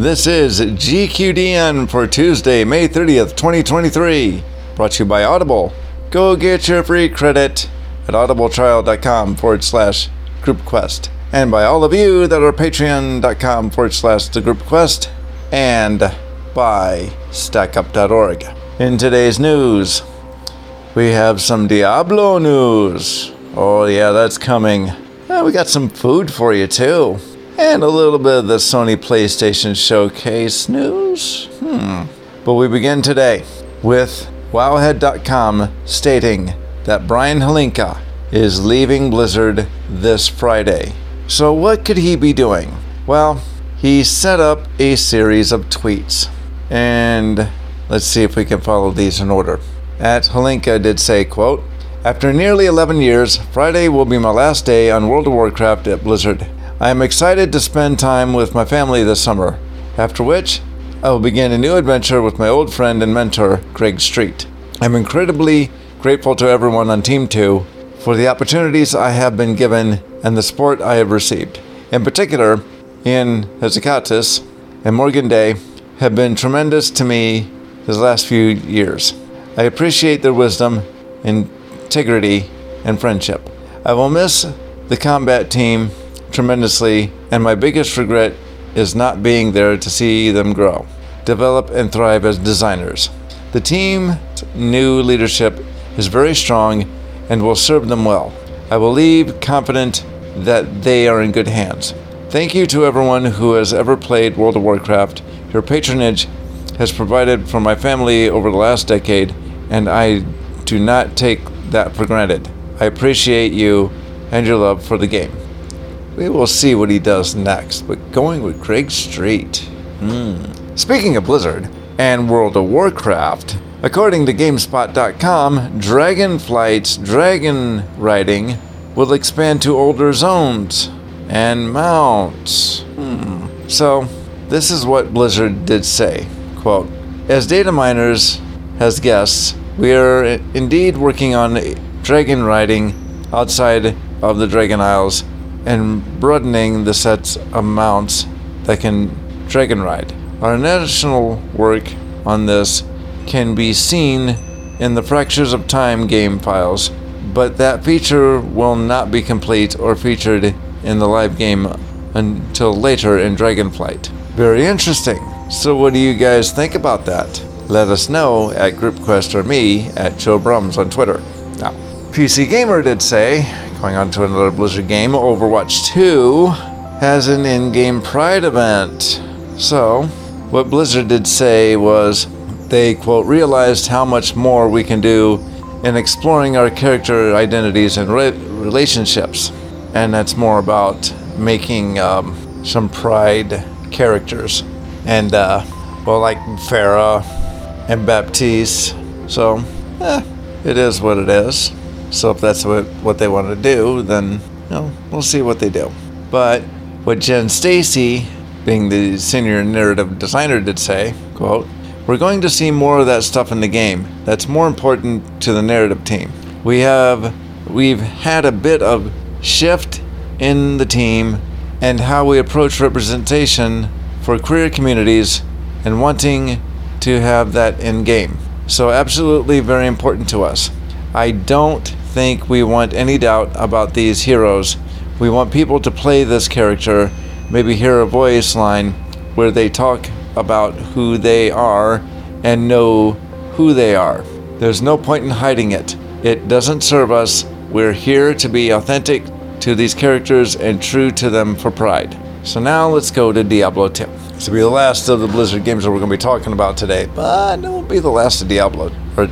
This is GQDN for Tuesday, May 30th, 2023. Brought to you by Audible. Go get your free credit at audibletrial.com/groupquest. And by all of you that are patreon.com/thegroupquest. And by stackup.org. In today's news, we have some Diablo news. Oh yeah, that's coming. We got some food for you too. And a little bit of the Sony PlayStation Showcase news. But we begin today with Wowhead.com stating that Brian Halinka is leaving Blizzard this Friday. So what could he be doing? Well, he set up a series of tweets. And let's see if we can follow these in order. Halinka did say, quote, "After nearly 11 years, Friday will be my last day on World of Warcraft at Blizzard. I am excited to spend time with my family this summer, after which I will begin a new adventure with my old friend and mentor, Greg Street. I'm incredibly grateful to everyone on Team 2 for the opportunities I have been given and the support I have received. In particular, Ian Hazzikatis and Morgan Day have been tremendous to me these last few years. I appreciate their wisdom, integrity, and friendship. I will miss the combat team tremendously, and my biggest regret is not being there to see them grow, develop, and thrive as designers. The team's new leadership is very strong and will serve them well. I will leave confident that they are in good hands. Thank you to everyone who has ever played World of Warcraft. Your patronage has provided for my family over the last decade, and I do not take that for granted. I appreciate you and your love for the game." We will see what he does next, but going with Greg Street. Speaking of Blizzard and World of Warcraft, according to GameSpot.com, Dragonflight's dragon riding will expand to older zones and mounts. So, this is what Blizzard did say, quote, "As data miners has guests, we are indeed working on dragon riding outside of the Dragon Isles and broadening the sets of mounts that can dragon ride. Our initial work on this can be seen in the Fractures of Time game files, but that feature will not be complete or featured in the live game until later in Dragonflight." Very interesting. So what do you guys think about that? Let us know at GroupQuest or me at Joe Brums on Twitter. Now, PC Gamer did say, going on to another Blizzard game, Overwatch 2 has an in-game Pride event. So, what Blizzard did say was they, quote, "realized how much more we can do in exploring our character identities and relationships." And that's more about making some Pride characters. And, like Pharah and Baptiste. So, it is what it is. So if that's what they want to do, then we'll see what they do. But what Jen Stacy, being the senior narrative designer, did say, quote, "We're going to see more of that stuff in the game. That's more important to the narrative team. We've had a bit of shift in the team and how we approach representation for queer communities and wanting to have that in game. So absolutely very important to us. I don't think we want any doubt about these heroes. We want people to play this character, maybe hear a voice line where they talk about who they are and know who they are. There's no point in hiding it. It doesn't serve us. We're here to be authentic to these characters and true to them for Pride." So now let's go to Diablo 2. This will be the last of the Blizzard games that we're going to be talking about today, but it won't be the last of Diablo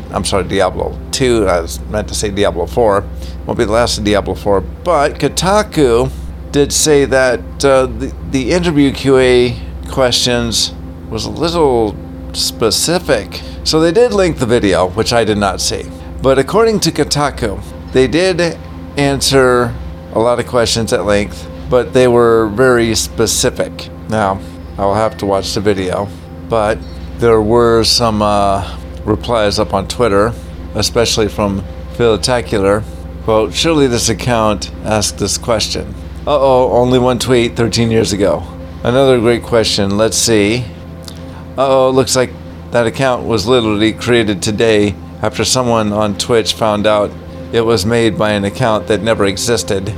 2. I meant to say Diablo 4. Won't be the last of Diablo 4, but Kotaku did say that the interview QA questions was a little specific. So they did link the video, which I did not see. But according to Kotaku, they did answer a lot of questions at length, but they were very specific. Now, I'll have to watch the video, but there were some replies up on Twitter, especially from Philitacular. Quote, "Surely this account asked this question. Uh-oh, only one tweet 13 years ago. Another great question. Let's see. Looks like that account was literally created today after someone on Twitch found out it was made by an account that never existed.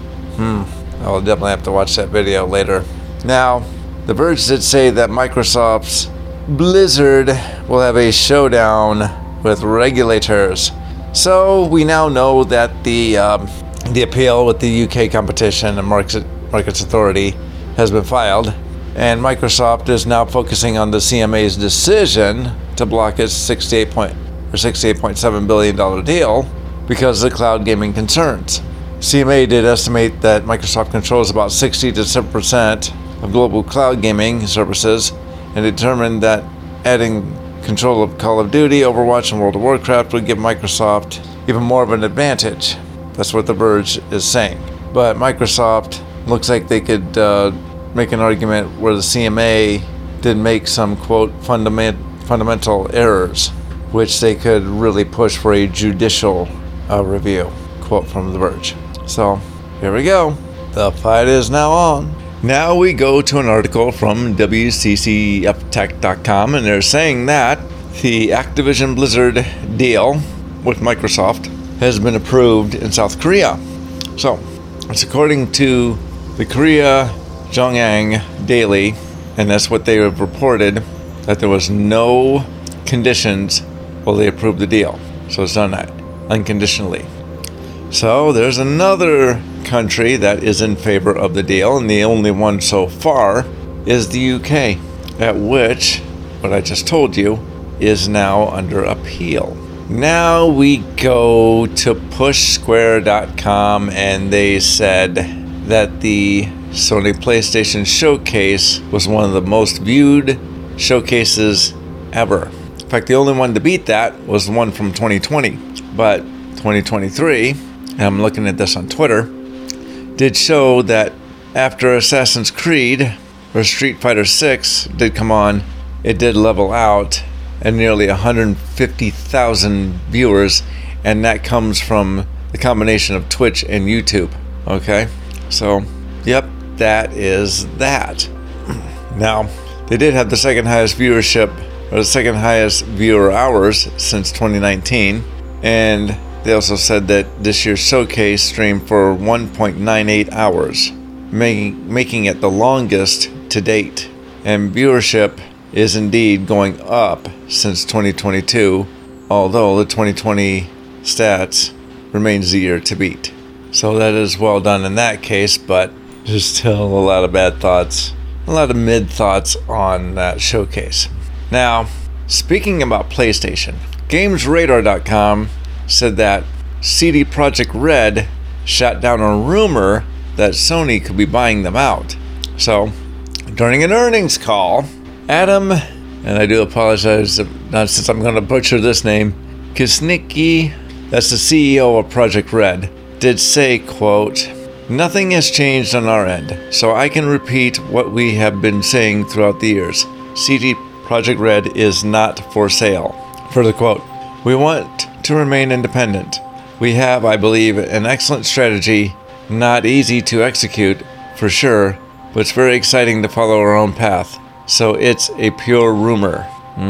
I'll definitely have to watch that video later. Now, The Verge did say that Microsoft's Blizzard will have a showdown with regulators. So we now know that the appeal with the UK Competition and Markets Authority has been filed, and Microsoft is now focusing on the CMA's decision to block its $68.7 billion deal because of the cloud gaming concerns. CMA did estimate that Microsoft controls about 60 to 7% of global cloud gaming services, and determined that adding control of Call of Duty, Overwatch, and World of Warcraft would give Microsoft even more of an advantage. That's what The Verge is saying. But Microsoft looks like they could make an argument where the CMA did make some, quote, fundamental errors, which they could really push for a judicial review, quote from The Verge. So, here we go. The fight is now on. Now we go to an article from WCCFtech.com, and they're saying that the Activision Blizzard deal with Microsoft has been approved in South Korea. So, it's according to the Korea Jongang Daily, and that's what they have reported, that there was no conditions while they approved the deal. So it's done that unconditionally. So there's another country that is in favor of the deal, and the only one so far is the UK, at which, what I just told you, is now under appeal. Now we go to pushsquare.com, and they said that the Sony PlayStation Showcase was one of the most viewed showcases ever. In fact, the only one to beat that was the one from 2020. But 2023, and I'm looking at this on Twitter, did show that after Assassin's Creed or Street Fighter 6 did come on, it did level out at nearly 150,000 viewers, and that comes from the combination of Twitch and YouTube. Okay? So, yep, that is that. Now, they did have the second highest viewership, or the second highest viewer hours since 2019, and they also said that this year's showcase streamed for 1.98 hours, making it the longest to date. And viewership is indeed going up since 2022, although the 2020 stats remains the year to beat. So that is well done in that case, but there's still a lot of bad thoughts, a lot of mid thoughts on that showcase. Now, speaking about PlayStation, GamesRadar.com said that CD Projekt Red shot down a rumor that Sony could be buying them out. So, during an earnings call, Adam, and I do apologize since I'm going to butcher this name, Kisnicki, that's the CEO of Projekt Red, did say, quote, "Nothing has changed on our end, so I can repeat what we have been saying throughout the years. CD Projekt Red is not for sale." Further quote, "We want to remain independent. We have, I believe, an excellent strategy, not easy to execute, for sure, but it's very exciting to follow our own path. So it's a pure rumor."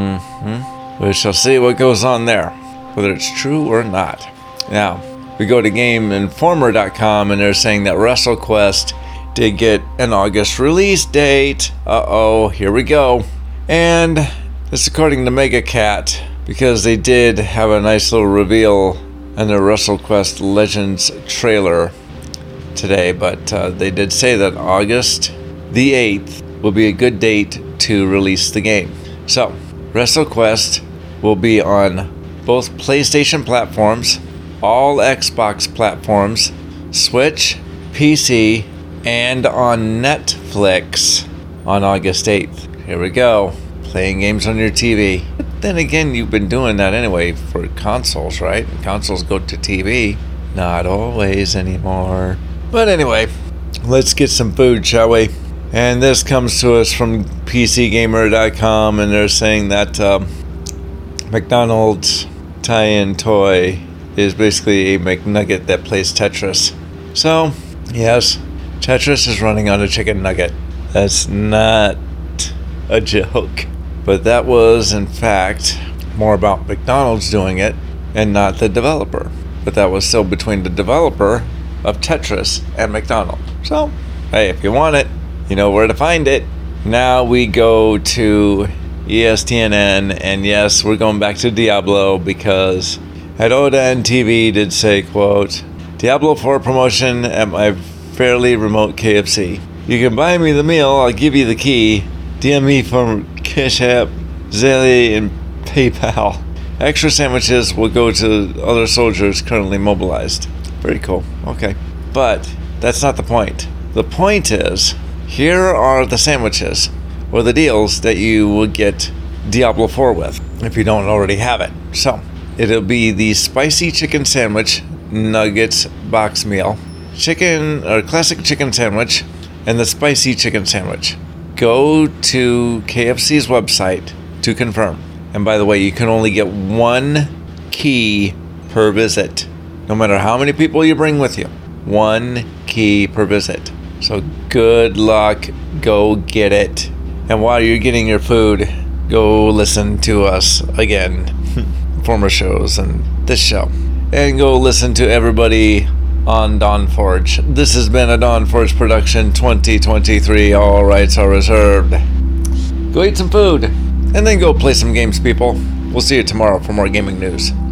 We shall see what goes on there, whether it's true or not. Now, we go to GameInformer.com, and they're saying that WrestleQuest did get an August release date. Here we go. And it's according to MegaCat, because they did have a nice little reveal in the WrestleQuest Legends trailer today, but they did say that August the 8th will be a good date to release the game. So, WrestleQuest will be on both PlayStation platforms, all Xbox platforms, Switch, PC, and on Netflix on August 8th. Here we go. Playing games on your TV. But then again, you've been doing that anyway for consoles, right? Consoles go to TV. Not always anymore. But anyway, let's get some food, shall we? And this comes to us from PCGamer.com, and they're saying that McDonald's tie-in toy is basically a McNugget that plays Tetris. So, yes, Tetris is running on a chicken nugget. That's not a joke. But that was, in fact, more about McDonald's doing it and not the developer. But that was still between the developer of Tetris and McDonald's. So, hey, if you want it, you know where to find it. Now we go to ESTNN, and yes, we're going back to Diablo because Oda TV did say, quote, Diablo 4 promotion at my fairly remote KFC. You can buy me the meal, I'll give you the key. DM me from Cash App, Zelle, and PayPal. Extra sandwiches will go to other soldiers currently mobilized. Very cool. Okay. But that's not the point. The point is, here are the sandwiches or the deals that you will get Diablo 4 with if you don't already have it. So, it'll be the spicy chicken sandwich nuggets box meal, chicken or classic chicken sandwich, and the spicy chicken sandwich. Go to KFC's website to confirm. And by the way, you can only get one key per visit. No matter how many people you bring with you. One key per visit. So good luck. Go get it. And while you're getting your food, go listen to us again. Former shows and this show. And go listen to everybody on Dawn Forge. This has been a Dawn Forge production 2023. All rights are reserved. Go eat some food. And then go play some games, people. We'll see you tomorrow for more gaming news.